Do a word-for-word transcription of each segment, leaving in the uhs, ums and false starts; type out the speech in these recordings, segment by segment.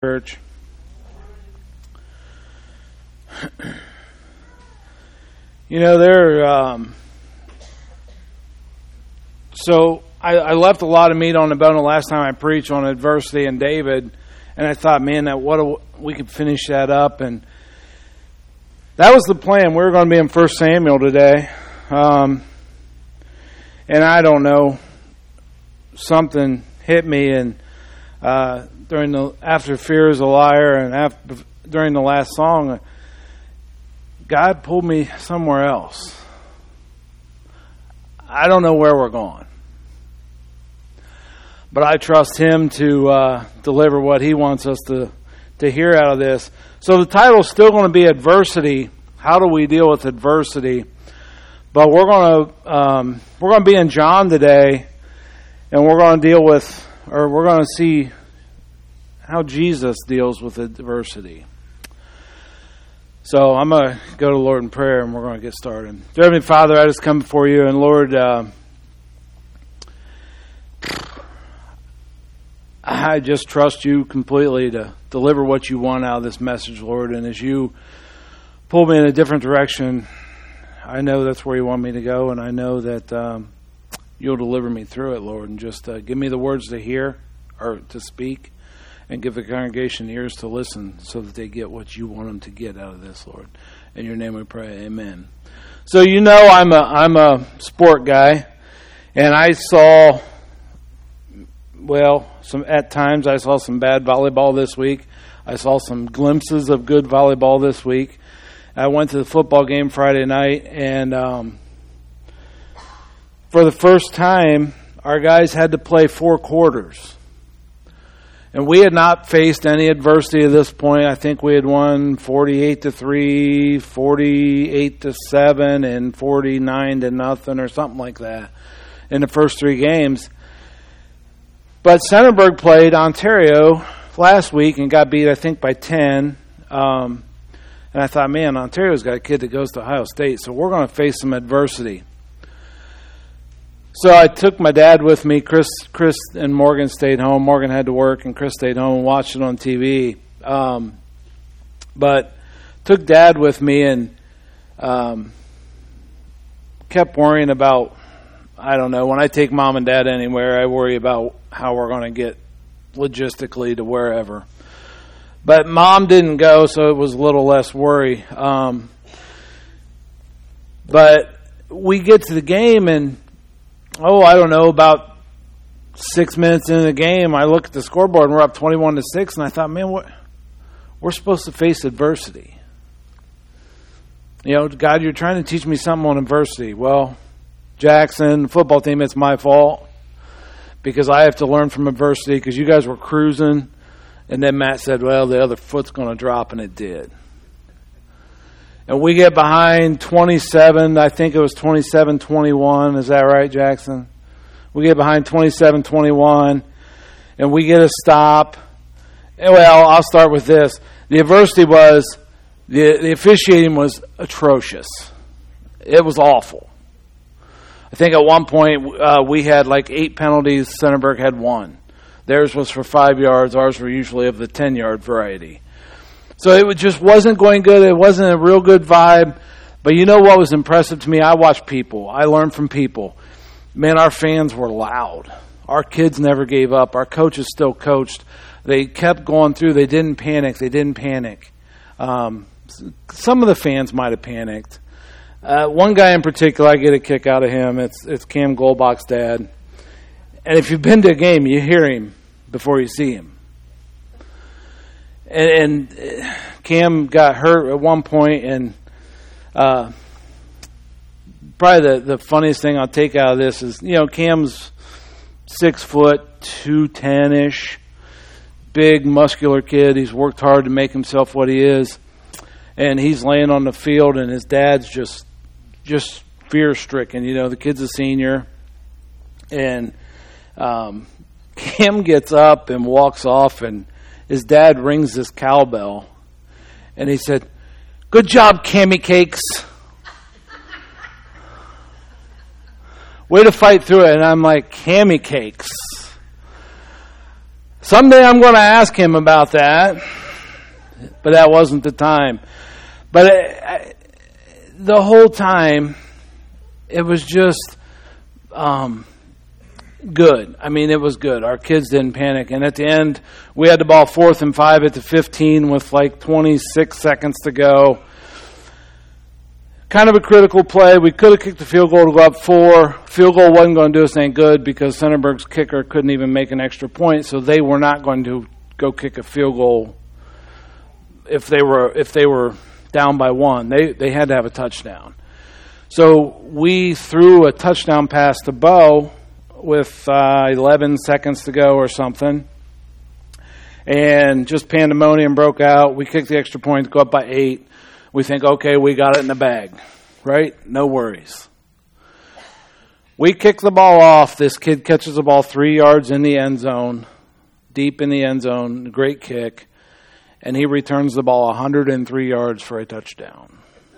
Church. You know, there. Um, so I, I left a lot of meat on the bone the last time I preached on adversity and David, and I thought, man, that what a, we could finish that up, and that was the plan. We were going to be in First Samuel today, um, and I don't know, something hit me, and uh, during the after fear is a liar, and after, during the last song, God pulled me somewhere else. I don't know where we're going, but I trust Him to uh, deliver what He wants us to to hear out of this. So the title is still going to be Adversity. How do we deal with adversity? But we're going to um, we're going to be in John today, and we're going to deal with, or we're going to see how Jesus deals with adversity. So I'm going to go to the Lord in prayer, and we're going to get started. Dear Heavenly Father, I just come before you, and Lord, uh, I just trust you completely to deliver what you want out of this message, Lord. And as you pull me in a different direction, I know that's where you want me to go, and I know that um, you'll deliver me through it, Lord. And just uh, give me the words to hear or to speak, and give the congregation ears to listen so that they get what you want them to get out of this, Lord. In your name we pray, amen. So you know I'm a I'm a sport guy, and I saw, well, some at times I saw some bad volleyball this week. I saw some glimpses of good volleyball this week. I went to the football game Friday night, and um, for the first time, our guys had to play four quarters. And we had not faced any adversity at this point. I think we had won forty-eight to three, forty-eight to seven, and forty-nine to nothing, or something like that in the first three games. But Centerburg played Ontario last week and got beat, I think, by ten. Um, and I thought, man, Ontario's got a kid that goes to Ohio State, so we're going to face some adversity. So I took my dad with me. Chris Chris and Morgan stayed home. Morgan had to work, and Chris stayed home and watched it on T V. Um, but took Dad with me and um, kept worrying about, I don't know, when I take Mom and Dad anywhere, I worry about how we're going to get logistically to wherever. But Mom didn't go, so it was a little less worry. Um, but we get to the game, and oh, I don't know, about six minutes into the game, I look at the scoreboard and we're up twenty-one to six, and I thought, man, what, we're supposed to face adversity. You know, God, you're trying to teach me something on adversity. Well, Jackson, football team, it's my fault because I have to learn from adversity because you guys were cruising, and then Matt said, well, the other foot's going to drop, and it did. And we get behind twenty-seven, I think it was twenty-seven twenty-one. Is that right, Jackson? We get behind twenty-seven twenty-one, and we get a stop. And well, I'll start with this. The adversity was, the, the officiating was atrocious. It was awful. I think at one point uh, we had like eight penalties. Centerburg had one. Theirs was for five yards. Ours were usually of the ten-yard variety. So it just wasn't going good. It wasn't a real good vibe. But you know what was impressive to me? I watched people. I learned from people. Man, our fans were loud. Our kids never gave up. Our coaches still coached. They kept going through. They didn't panic. They didn't panic. Um, some of the fans might have panicked. Uh, one guy in particular, I get a kick out of him. It's it's Cam Goldbach's dad. And if you've been to a game, you hear him before you see him. And, and Cam got hurt at one point, and uh, probably the, the funniest thing I'll take out of this is, you know, Cam's six foot, two ten-ish, big, muscular kid. He's worked hard to make himself what he is, and he's laying on the field, and his dad's just just fear-stricken. You know, the kid's a senior, and um, Cam gets up and walks off, and his dad rings this cowbell, and he said, "Good job, Cammy Cakes. Way to fight through it." And I'm like, Cammy Cakes? Someday I'm going to ask him about that, but that wasn't the time. But it, I, the whole time, it was just um, good. I mean, it was good. Our kids didn't panic. And at the end, we had the ball fourth and five at the fifteen with like twenty-six seconds to go. Kind of a critical play. We could have kicked the field goal to go up four. Field goal wasn't going to do us any good because Centerburg's kicker couldn't even make an extra point, so they were not going to go kick a field goal if they were if they were down by one. They they had to have a touchdown. So we threw a touchdown pass to Bo with uh, eleven seconds to go or something, and just pandemonium broke out. We kicked the extra point to go up by eight. We think, okay, we got it in the bag, right? No worries. We kick the ball off. This kid catches the ball three yards in the end zone, deep in the end zone, great kick, and he returns the ball one hundred three yards for a touchdown.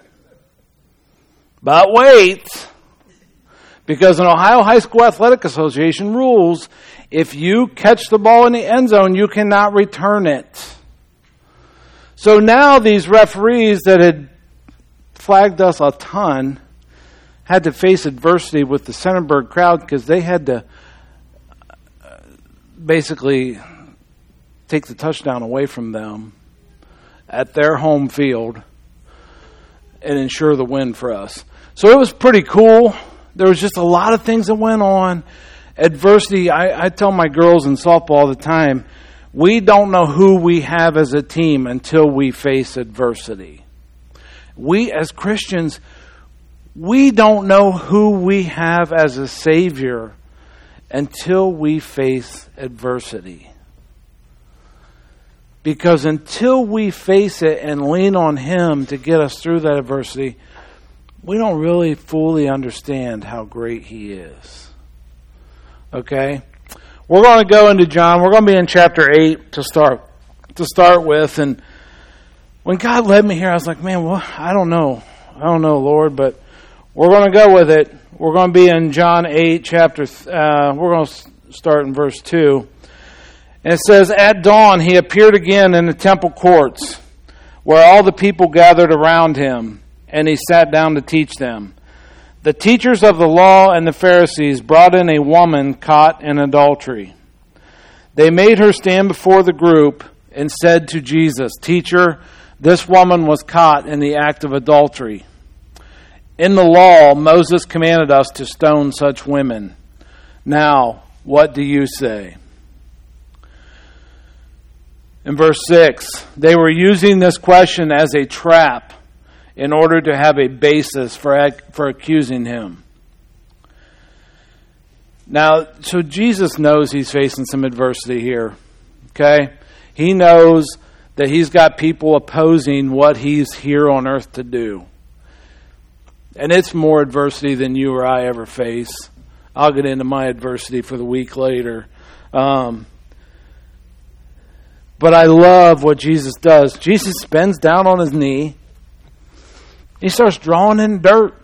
But wait, because in Ohio High School Athletic Association rules, if you catch the ball in the end zone, you cannot return it. So now these referees that had flagged us a ton had to face adversity with the Centerburg crowd because they had to basically take the touchdown away from them at their home field and ensure the win for us. So it was pretty cool. There was just a lot of things that went on. Adversity, I, I tell my girls in softball all the time, we don't know who we have as a team until we face adversity. We as Christians, we don't know who we have as a Savior until we face adversity. Because until we face it and lean on Him to get us through that adversity, we don't really fully understand how great He is. Okay? We're going to go into John. We're going to be in chapter eight to start to start with. And when God led me here, I was like, man, well, I don't know. I don't know, Lord, but we're going to go with it. We're going to be in John eight, chapter, uh, we're going to start in verse two. And it says, at dawn he appeared again in the temple courts, where all the people gathered around him, and he sat down to teach them. The teachers of the law and the Pharisees brought in a woman caught in adultery. They made her stand before the group and said to Jesus, Teacher, this woman was caught in the act of adultery. In the law, Moses commanded us to stone such women. Now, what do you say? In verse six, they were using this question as a trap in order to have a basis for for accusing him. Now, so Jesus knows he's facing some adversity here. Okay? He knows that he's got people opposing what he's here on earth to do. And it's more adversity than you or I ever face. I'll get into my adversity for the week later. Um, but I love what Jesus does. Jesus bends down on his knee. He starts drawing in dirt.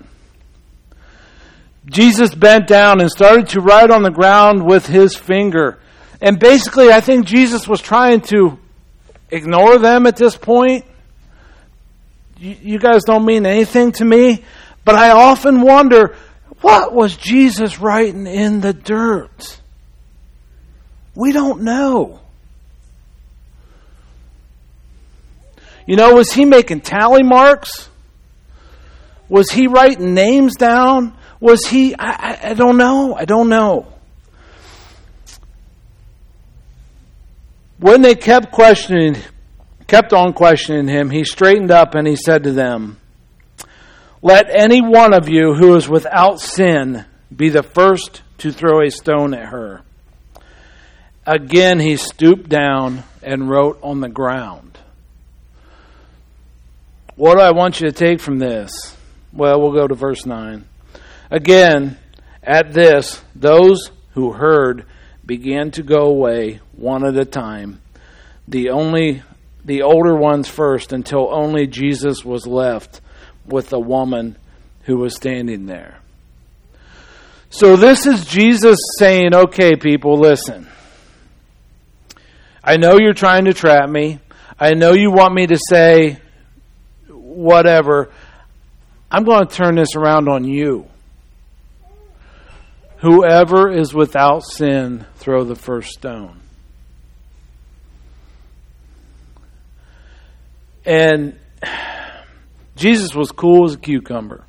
Jesus bent down and started to write on the ground with his finger. And basically, I think Jesus was trying to ignore them at this point. You, you guys don't mean anything to me. But I often wonder, what was Jesus writing in the dirt? We don't know. You know, was he making tally marks? Was he writing names down? Was he, I, I, I don't know. I don't know. When they kept questioning, kept on questioning him, he straightened up and he said to them, let any one of you who is without sin be the first to throw a stone at her. Again, he stooped down and wrote on the ground. What do I want you to take from this? Well, we'll go to verse nine. Again, at this, those who heard began to go away one at a time, the only the older ones first, until only Jesus was left with the woman who was standing there. So this is Jesus saying, okay, people, listen. I know you're trying to trap me. I know you want me to say whatever. I'm going to turn this around on you. Whoever is without sin, throw the first stone. And Jesus was cool as a cucumber.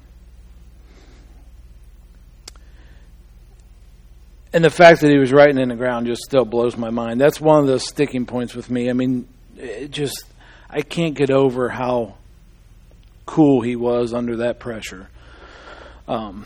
And the fact that he was writing in the ground just still blows my mind. That's one of those sticking points with me. I mean, it just, I can't get over how cool he was under that pressure. Um,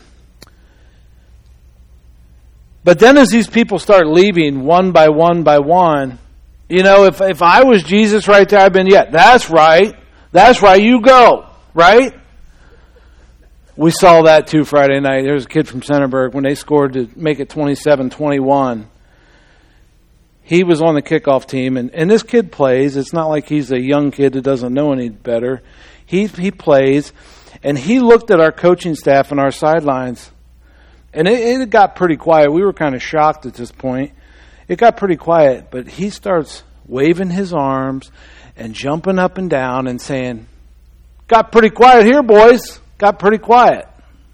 but then as these people start leaving one by one by one, you know, if if I was Jesus right there, I'd been, yeah, that's right. That's right, you go, right? We saw that too Friday night. There was a kid from Centerburg. When they scored to make it twenty-seven twenty-one, he was on the kickoff team. And, and this kid plays. It's not like he's a young kid that doesn't know any better. He he plays. And he looked at our coaching staff and our sidelines. And it, it got pretty quiet. We were kind of shocked at this point. It got pretty quiet. But he starts waving his arms and jumping up and down and saying, got pretty quiet here, boys. Got pretty quiet.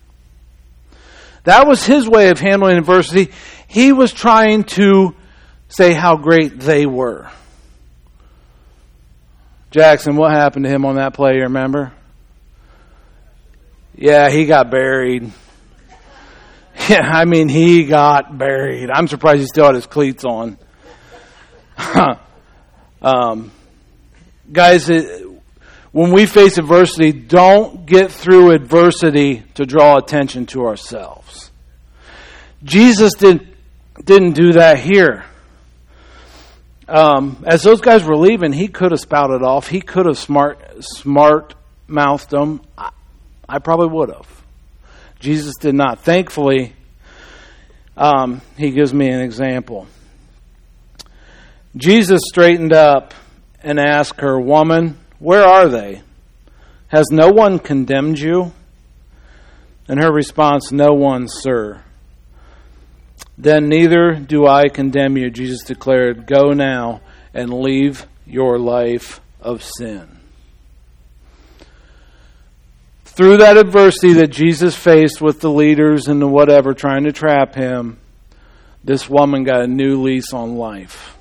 That was his way of handling adversity. He was trying to say how great they were. Jackson, what happened to him on that play, you remember? Yeah, he got buried. Yeah, I mean, he got buried. I'm surprised he still had his cleats on. um, guys, it, when we face adversity, don't get through adversity to draw attention to ourselves. Jesus didn't, didn't do that here. Um, as those guys were leaving, he could have spouted off. He could have smart, smart mouthed them. I, I probably would have. Jesus did not. Thankfully, um, he gives me an example. Jesus straightened up and asked her, "Woman, where are they? Has no one condemned you?" And her response, "No one, sir." "Then neither do I condemn you," Jesus declared. "Go now and leave your life of sin." Through that adversity that Jesus faced with the leaders and the whatever trying to trap him, this woman got a new lease on life.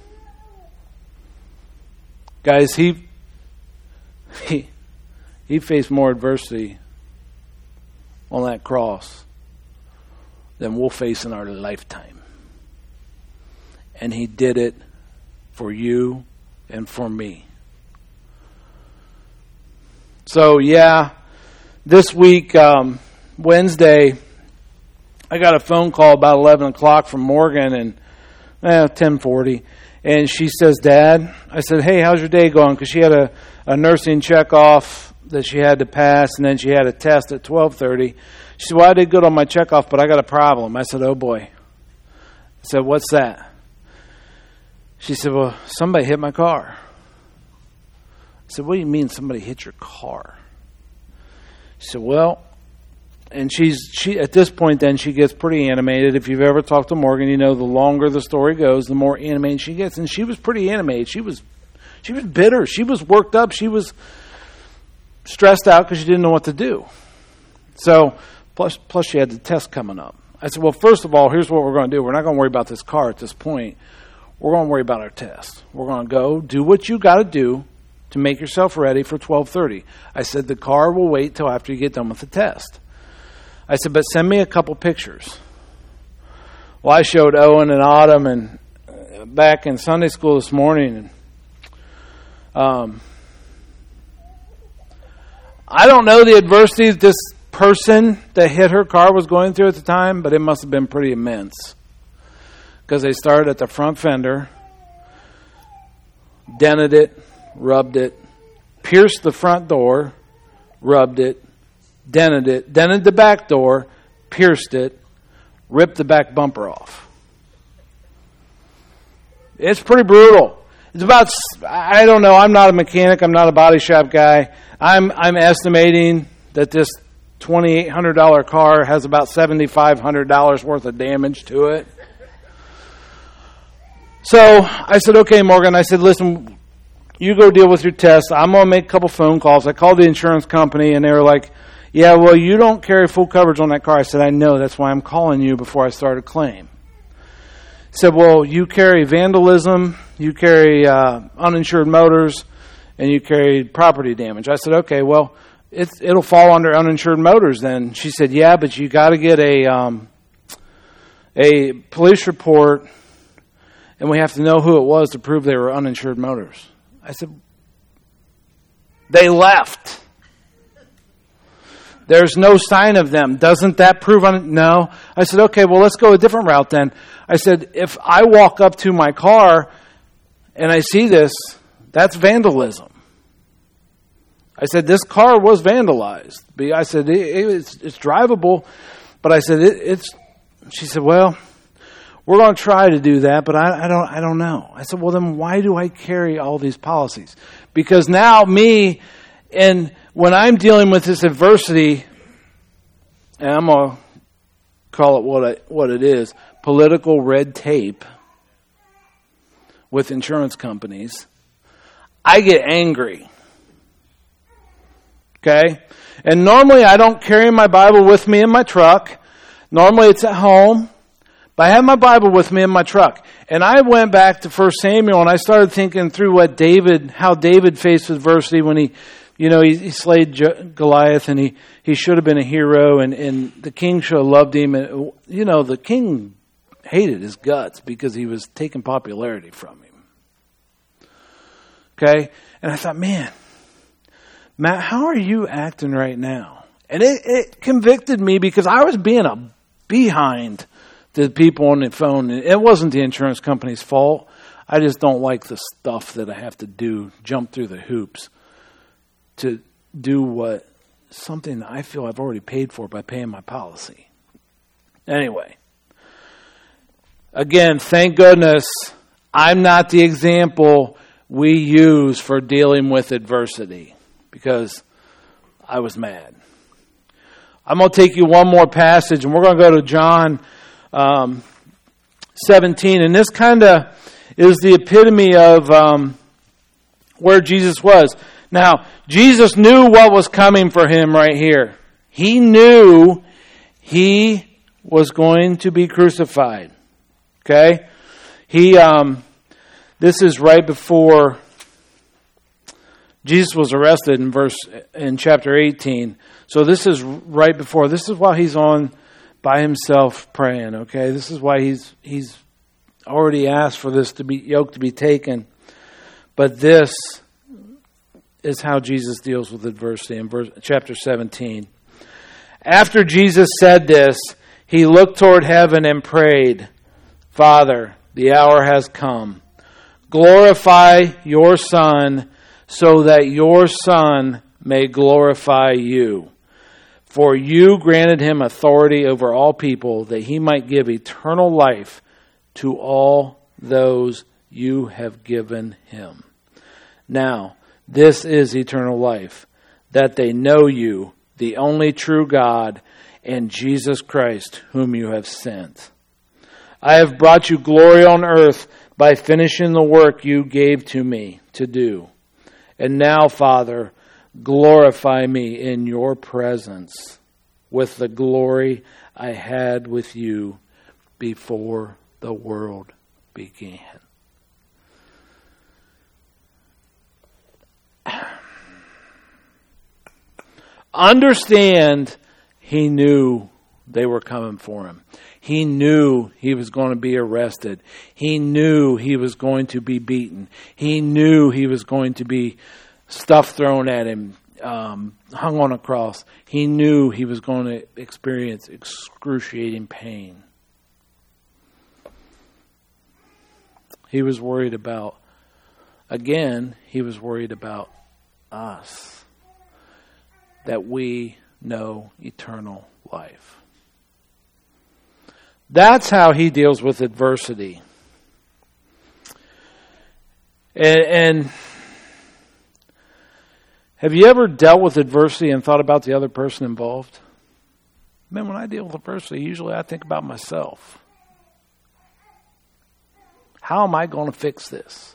Guys, he He, he faced more adversity on that cross than we'll face in our lifetime. And he did it for you and for me. So, yeah, this week, um, Wednesday, I got a phone call about eleven o'clock from Morgan, and eh, ten forty. And she says, "Dad," I said, "Hey, how's your day going?" Because she had a, a nursing check-off that she had to pass, and then she had a test at twelve thirty. She said, "Well, I did good on my check-off, but I got a problem." I said, "Oh, boy." I said, "What's that?" She said, "Well, somebody hit my car." I said, "What do you mean somebody hit your car?" She said, "Well," and she's she at this point then she gets pretty animated. If you've ever talked to Morgan, you know the longer the story goes, the more animated she gets. And she was pretty animated. She was she was bitter. She was worked up. She was stressed out because she didn't know what to do. So plus plus she had the test coming up. I said, "Well, first of all, here's what we're going to do. We're not going to worry about this car at this point. We're going to worry about our test. We're going to go do what you got to do to make yourself ready for twelve thirty. I said, "The car will wait till after you get done with the test." I said, "But send me a couple pictures." Well, I showed Owen and Autumn and uh, back in Sunday school this morning. And, um, I don't know the adversity this person that hit her car was going through at the time, but it must have been pretty immense. Because they started at the front fender, dented it, rubbed it, pierced the front door, rubbed it, dented it, dented the back door, pierced it, ripped the back bumper off. It's pretty brutal. It's about, I don't know, I'm not a mechanic, I'm not a body shop guy. I'm I'm estimating that this twenty-eight hundred dollars car has about seven thousand five hundred dollars worth of damage to it. So I said, okay, Morgan. I said, listen, you go deal with your test. I'm going to make a couple phone calls. I called the insurance company, and they were like, yeah, well, you don't carry full coverage on that car. I said, I know. That's why I'm calling you before I start a claim. He said, well, you carry vandalism, you carry uh, uninsured motors, and you carry property damage. I said, okay, well, it's, it'll fall under uninsured motors then. She said, yeah, but you got to get a um, a police report, and we have to know who it was to prove they were uninsured motors. I said, they left. There's no sign of them. Doesn't that prove un- no? I said, okay, well, let's go a different route then. I said, if I walk up to my car and I see this, that's vandalism. I said, this car was vandalized. I said, it, it's, it's drivable, but I said, it, it's, she said, well, we're going to try to do that, but I, I don't I don't know. I said, well, then why do I carry all these policies? Because now me, and when I'm dealing with this adversity, and I'm going to call it what, I, what it is, political red tape with insurance companies, I get angry. Okay? And normally I don't carry my Bible with me in my truck. Normally it's at home. But I have my Bible with me in my truck. And I went back to First Samuel and I started thinking through what David, how David faced adversity when he, you know, he, he slayed Goliath, and he, he should have been a hero, and, and the king should have loved him. And, you know, the king hated his guts because he was taking popularity from him. Okay? And I thought, man, Matt, how are you acting right now? And it, it convicted me because I was being a behind to the people on the phone. It wasn't the insurance company's fault. I just don't like the stuff that I have to do, jump through the hoops to do what something I feel I've already paid for by paying my policy. Anyway, again, thank goodness I'm not the example we use for dealing with adversity, because I was mad. I'm going to take you one more passage, and we're going to go to John um, seventeen. And this kind of is the epitome of um, where Jesus was. Now, Jesus knew what was coming for him right here. He knew he was going to be crucified. Okay? He, um, this is right before Jesus was arrested in verse, in chapter eighteen. So this is right before, this is while he's on by himself praying, okay? This is why he's, he's already asked for this to be, yoke to be taken. But this is how Jesus deals with adversity in verse, chapter seventeen. After Jesus said this, he looked toward heaven and prayed, Father, the hour has come. Glorify your Son, so that your Son may glorify you. For you granted him authority over all people, that he might give eternal life to all those you have given him. Now, this is eternal life, that they know you, the only true God, and Jesus Christ, whom you have sent. I have brought you glory on earth by finishing the work you gave to me to do. And now, Father, glorify me in your presence with the glory I had with you before the world began. Understand, he knew they were coming for him. He knew he was going to be arrested. He knew he was going to be beaten. He knew he was going to be stuff thrown at him, um, hung on a cross. He knew he was going to experience excruciating pain. He was worried about, again, he was worried about us, that we know eternal life. That's how he deals with adversity. And, and have you ever dealt with adversity and thought about the other person involved? Man, when I deal with adversity, usually I think about myself. How am I going to fix this?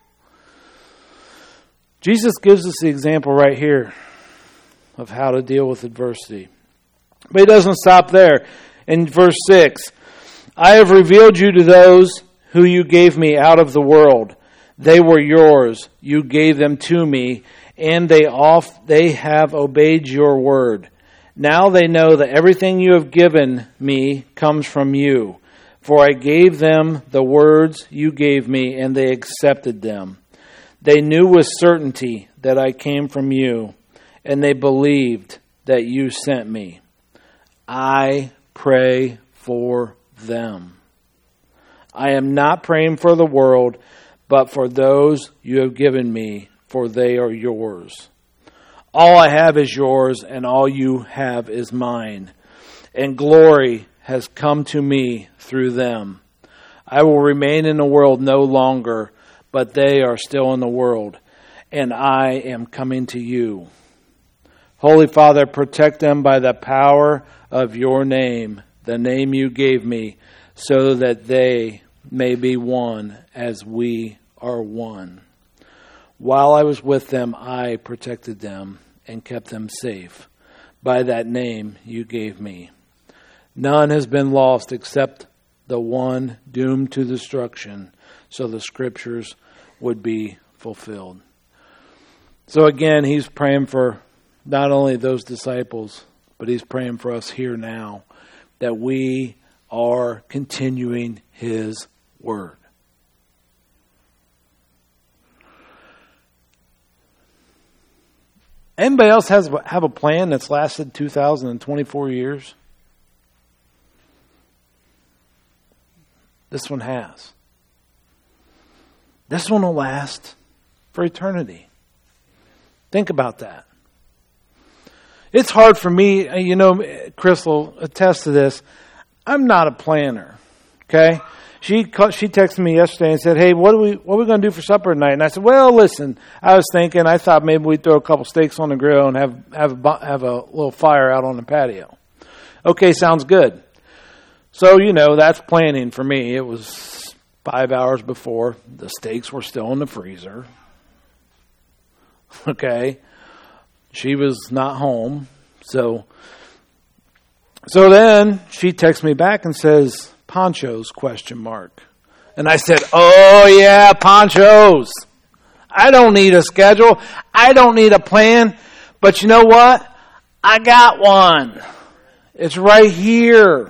Jesus gives us the example right here of how to deal with adversity. But he doesn't stop there. In verse six, I have revealed you to those who you gave me out of the world. They were yours. You gave them to me, and they off they have obeyed your word. Now they know that everything you have given me comes from you. For I gave them the words you gave me, and they accepted them. They knew with certainty that I came from you, and they believed that you sent me. I pray for them. I am not praying for the world, but for those you have given me, for they are yours. All I have is yours, and all you have is mine. And glory has come to me through them. I will remain in the world no longer, but they are still in the world, and I am coming to you. Holy Father, protect them by the power of your name, the name you gave me, so that they may be one as we are one. While I was with them, I protected them and kept them safe by that name you gave me. None has been lost except the one doomed to destruction, so the scriptures would be fulfilled. So again, he's praying for not only those disciples, but he's praying for us here now, that we are continuing his word. Anybody else has have a plan that's lasted two thousand twenty-four years? This one has. This one will last for eternity. Think about that. It's hard for me, you know, Chris will attest to this. I'm not a planner, okay? She she texted me yesterday and said, hey, what are we what are we going to do for supper tonight? And I said, well, listen, I was thinking, I thought maybe we'd throw a couple steaks on the grill and have, have, a, have a little fire out on the patio. Okay, sounds good. So, you know, that's planning for me. It was five hours before. The steaks were still in the freezer. Okay. She was not home. So, so then she texts me back and says, ponchos, question mark. And I said, oh yeah, ponchos. I don't need a schedule. I don't need a plan. But you know what? I got one. It's right here.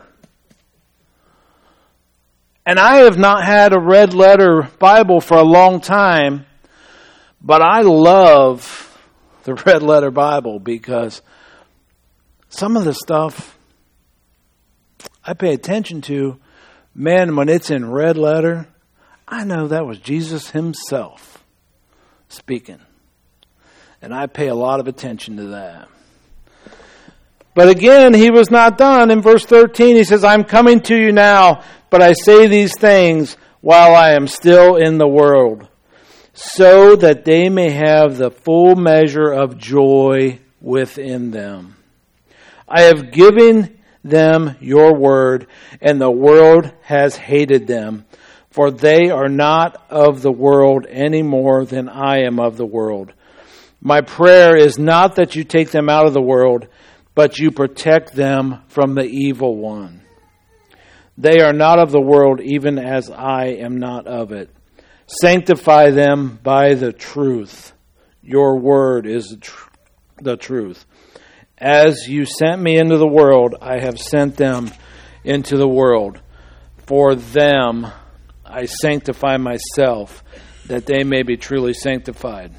And I have not had a red letter Bible for a long time, but I love the red letter Bible because some of the stuff I pay attention to, man, when it's in red letter, I know that was Jesus himself speaking. And I pay a lot of attention to that. But again, he was not done. In verse thirteen, he says, I'm coming to you now, but I say these things while I am still in the world, so that they may have the full measure of joy within them. I have given them your word, and the world has hated them, for they are not of the world any more than I am of the world. My prayer is not that you take them out of the world, but you protect them from the evil one. They are not of the world, even as I am not of it. Sanctify them by the truth. Your word is the, tr- the truth. As you sent me into the world, I have sent them into the world. For them I sanctify myself, that they may be truly sanctified.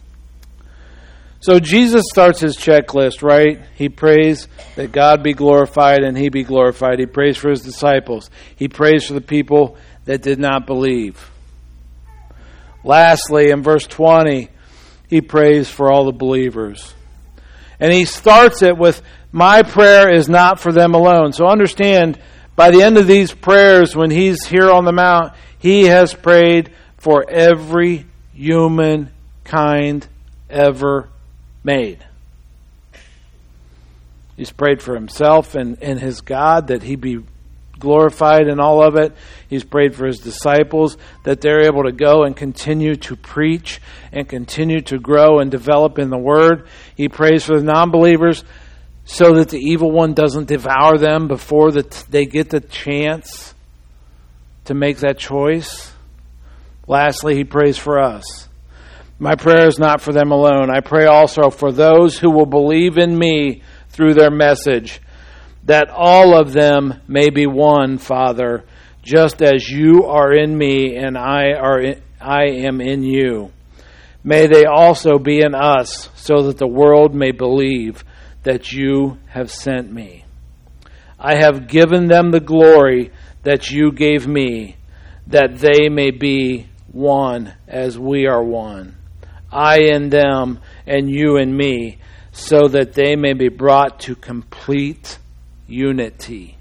So Jesus starts his checklist, right? He prays that God be glorified and he be glorified. He prays for his disciples. He prays for the people that did not believe. Lastly, in verse twenty, he prays for all the believers. And he starts it with, my prayer is not for them alone. So understand, by the end of these prayers, when he's here on the mount, he has prayed for every human kind ever made. He's prayed for himself and, and his God that he be glorified in all of it. He's prayed for his disciples that they're able to go and continue to preach and continue to grow and develop in the Word. He prays for the non-believers so that the evil one doesn't devour them before the t- they get the chance to make that choice. Lastly, he prays for us. My prayer is not for them alone. I pray also for those who will believe in me through their message, that all of them may be one, Father, just as you are in me and I are in, I am in you. May they also be in us, so that the world may believe that you have sent me. I have given them the glory that you gave me, that they may be one as we are one. I in them and you in me, so that they may be brought to complete unity.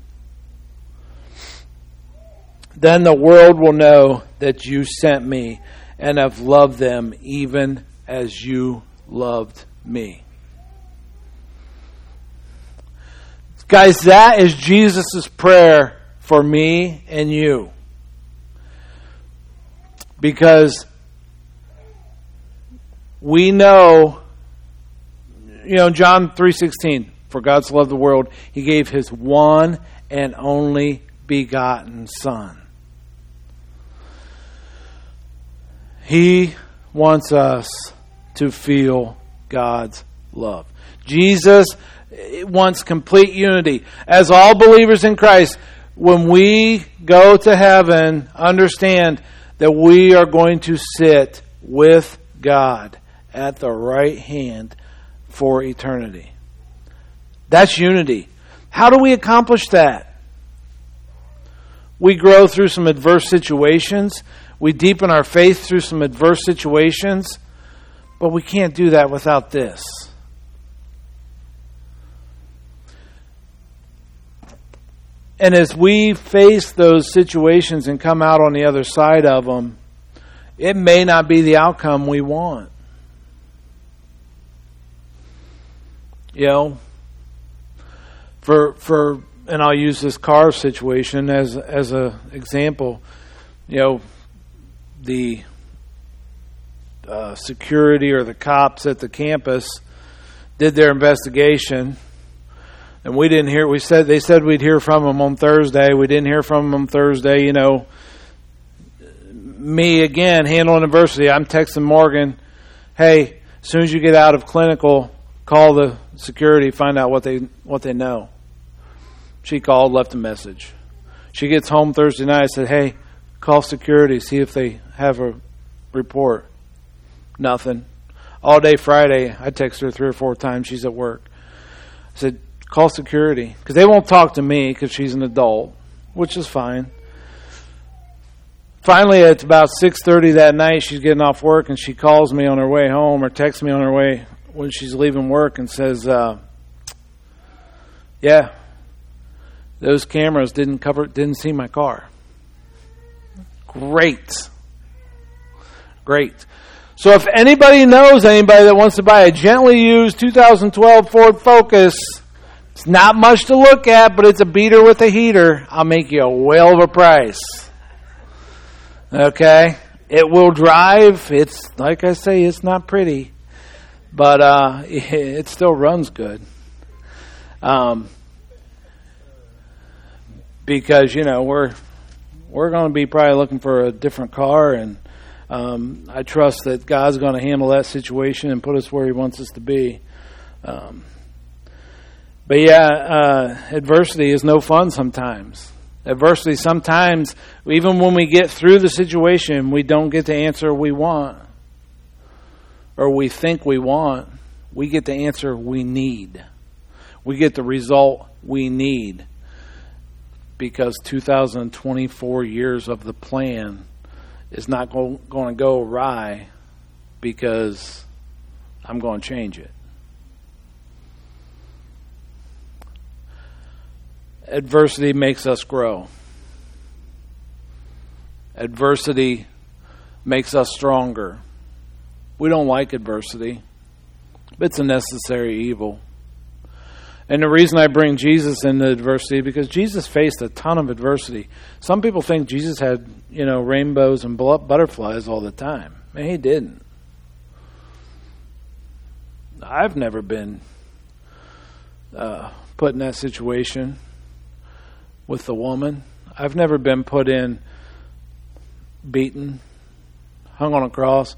Then the world will know that you sent me and have loved them even as you loved me. Guys, that is Jesus' prayer for me and you. Because we know, you know, John three sixteen, for God so loved the world, he gave his one and only begotten Son. He wants us to feel God's love. Jesus wants complete unity. As all believers in Christ, when we go to heaven, understand that we are going to sit with God at the right hand for eternity. That's unity. How do we accomplish that? We grow through some adverse situations. We deepen our faith through some adverse situations. But we can't do that without this. And as we face those situations and come out on the other side of them, it may not be the outcome we want. You know, for for and I'll use this car situation as as a example. You know, the uh, security or the cops at the campus did their investigation. And we didn't hear, we said, they said we'd hear from them on Thursday. We didn't hear from them Thursday. You know, me again, handling adversity. I'm texting Morgan, hey, as soon as you get out of clinical, call the security, find out what they, what they know. She called, left a message. She gets home Thursday night. I said, hey, call security, see if they have a report. Nothing. All day Friday, I text her three or four times. She's at work. I said, call security, because they won't talk to me because she's an adult, which is fine. Finally, it's about six thirty that night. She's getting off work, and she calls me on her way home or texts me on her way when she's leaving work and says, uh, yeah, those cameras didn't cover, didn't see my car. Great. Great. So if anybody knows anybody that wants to buy a gently used two thousand twelve Ford Focus, it's not much to look at, but it's a beater with a heater. I'll make you a whale of a price. Okay? It will drive. It's, like I say, it's not pretty. But uh, it still runs good. Um, because, you know, we're we're going to be probably looking for a different car. And um, I trust that God's going to handle that situation and put us where he wants us to be. Um But yeah, uh, adversity is no fun sometimes. Adversity sometimes, even when we get through the situation, we don't get the answer we want. Or we think we want. We get the answer we need. We get the result we need. Because two thousand twenty-four years of the plan is not go, going to go awry because I'm going to change it. Adversity makes us grow. Adversity makes us stronger. We don't like adversity, but it's a necessary evil. And the reason I bring Jesus into adversity, because Jesus faced a ton of adversity. Some people think Jesus had, you know, rainbows and butterflies all the time. Man, he didn't. I've never been uh, put in that situation with a woman. I've never been put in, beaten, hung on a cross,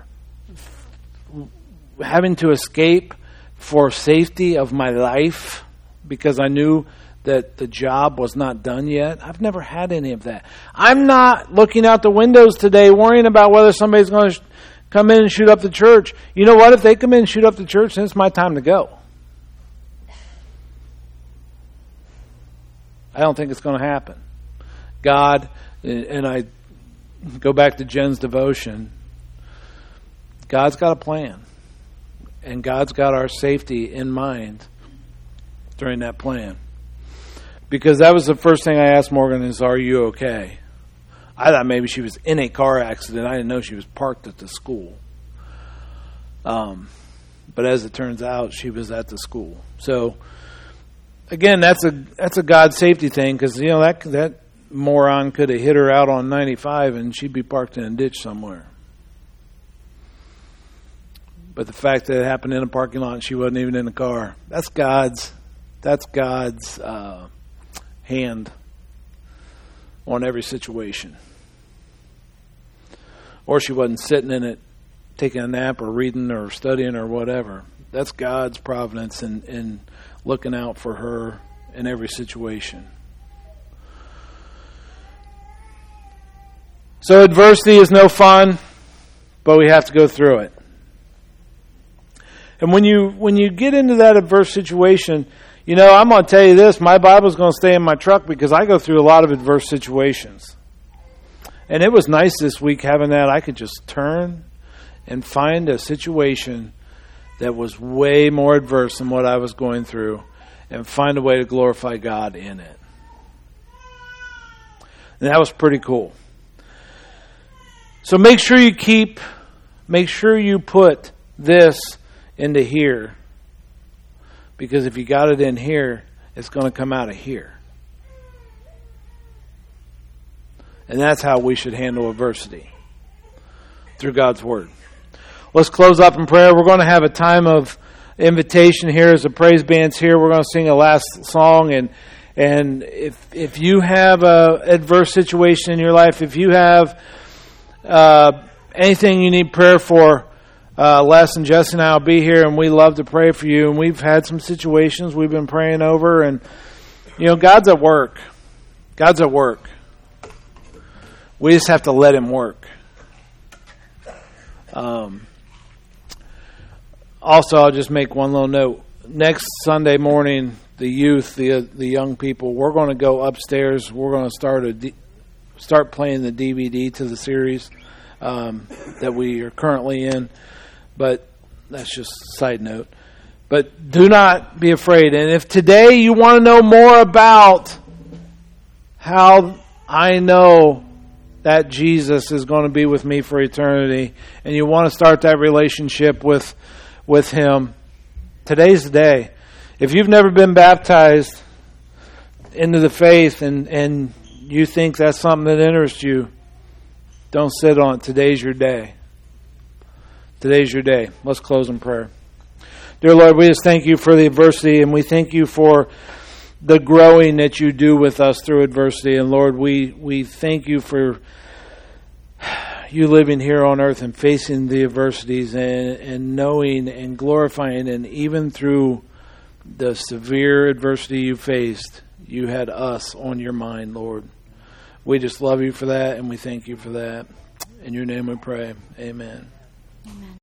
having to escape for safety of my life because I knew that the job was not done yet. I've never had any of that. I'm not looking out the windows today worrying about whether somebody's going to sh- come in and shoot up the church. You know what? If they come in and shoot up the church, then it's my time to go. I don't think it's going to happen. God, and I go back to Jen's devotion, God's got a plan. And God's got our safety in mind during that plan. Because that was the first thing I asked Morgan is, are you okay? I thought maybe she was in a car accident. I didn't know she was parked at the school. Um, but as it turns out, she was at the school. So, again, that's a that's a God safety thing because, you know, that that moron could have hit her out on ninety-five and she'd be parked in a ditch somewhere. But the fact that it happened in a parking lot and she wasn't even in the car, that's God's, that's God's uh, hand on every situation. Or she wasn't sitting in it, taking a nap or reading or studying or whatever. That's God's providence in, in looking out for her in every situation. So adversity is no fun, but we have to go through it. And when you when you get into that adverse situation, you know, I'm going to tell you this, my Bible's going to stay in my truck because I go through a lot of adverse situations. And it was nice this week having that. I could just turn and find a situation that was way more adverse than what I was going through and find a way to glorify God in it. And that was pretty cool. So make sure you keep, make sure you put this into here, because if you got it in here, it's going to come out of here. And that's how we should handle adversity, through God's Word. Let's close up in prayer. We're going to have a time of invitation here as the praise band's here. We're going to sing a last song, and and if if you have a adverse situation in your life, if you have uh, anything you need prayer for, Uh, Les and Jesse and I will be here, and we love to pray for you. And we've had some situations we've been praying over, and you know, God's at work. God's at work. We just have to let Him work. Um, also, I'll just make one little note. Next Sunday morning, the youth, the the young people, we're going to go upstairs. We're going to start a D, start playing the D V D to the series um, that we are currently in. But that's just a side note. But do not be afraid. And if today you want to know more about how I know that Jesus is going to be with me for eternity, and you want to start that relationship with with Him, today's the day. If you've never been baptized into the faith and, and you think that's something that interests you, don't sit on it. Today's your day. Today's your day. Let's close in prayer. Dear Lord, we just thank you for the adversity, and we thank you for the growing that you do with us through adversity. And Lord, we, we thank you for you living here on earth and facing the adversities and, and knowing and glorifying, and even through the severe adversity you faced, you had us on your mind, Lord. We just love you for that, and we thank you for that. In your name we pray. Amen. Amen.